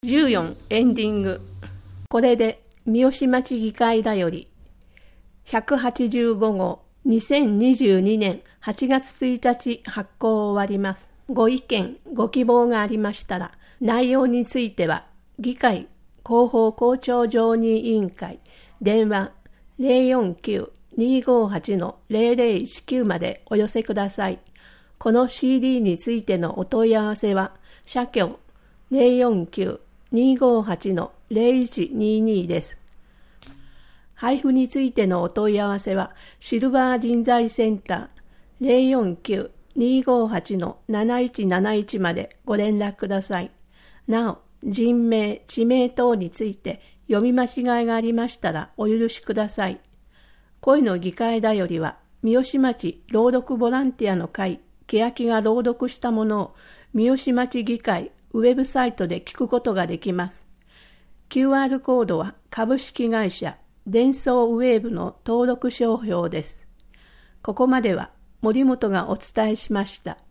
14エンディング。これで三好町議会だより185号2022年8月1日発行を終わります。ご意見ご希望がありましたら、内容については議会広報校長常任委員会電話 049-258-0019 までお寄せください。この CD についてのお問い合わせは社協 049-258-0122 です。配布についてのお問い合わせはシルバー人材センター 049-258-7171 までご連絡ください。なお、人名、地名等について読み間違いがありましたらお許しください。恋の議会だよりは、三好町朗読ボランティアの会、欅が朗読したものを三好町議会ウェブサイトで聞くことができます。QR コードは株式会社デンソーウェーブの登録商標です。ここまでは森本がお伝えしました。